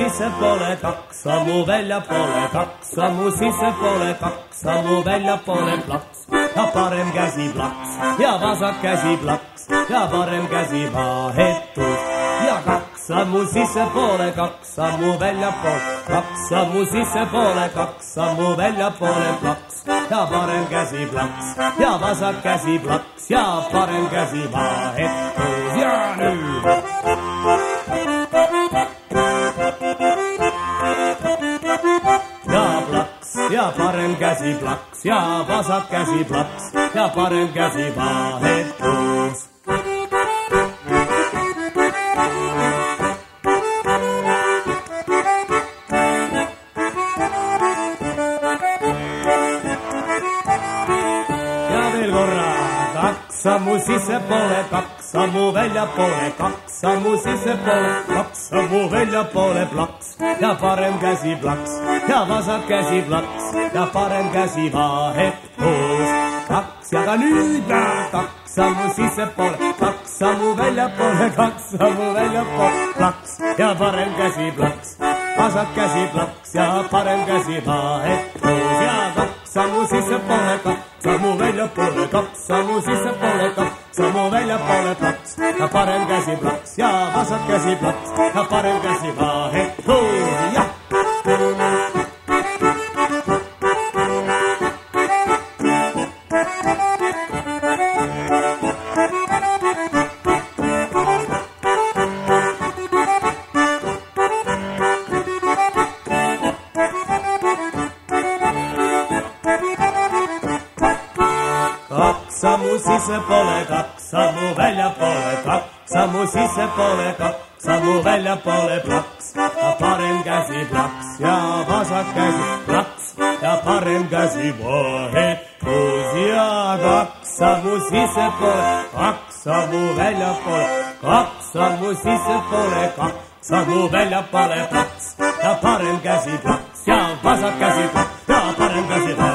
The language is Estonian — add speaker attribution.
Speaker 1: sissepoole, kaks sammu väljapoole, kaks sammu sissepoole, kaks sammu väljapoole, plaks ja parem käsi plaks ja vasak käsi plaks ja parem käsi vahetus ja kaks sammu sissepoole, kaks sammu väljapoole, kaks sammu sissepoole, kaks sammu väljapoole, plaks ja parem käsi plaks ja vasak käsi plaks ja parem käsi vahetus ja nüüd ja plaks ja parem käsi plaks ja vasak käsi plaks ja parem käsi vahetus. Ja veel korra, kaks sammu sissepoole, kaks sammu väljapoole, kaks sammu sissepoole, kaks sammu väljapoole, plaks ja parem käsi plaks ja vasak käsi plaks ja parem käsi vahetus. Kaks ja ka nüüd kaks sammu sissepoole, kaks sammu väljapoole, kaks sammu väljapoole, plaks ja parem käsi plaks, vasak käsi plaks ja parem käsi vahetus ja kaks sammu sissepoole, kaks sammu väljapoole, kaks sammu sissepoole, kaks sammu väljapoole, plaks ja parem käsi plaks ja vasak käsi plaks ja parem käsi vahetus ja kaks sammu sissepoole, kaks sammu väljapoole, kaks sammu sissepoole, kaks sammu väljapoole, plaks ja parem käsi plaks ja vasak käsi plaks ja parem käsi vahetus ja kaks sammu sissepoole, kaks sammu väljapoole, kaks sammu sissepoole, kaks sammu väljapoole, plaks ja parem käsi plaks ja vasak käsi plaks ja parem käsi plaks.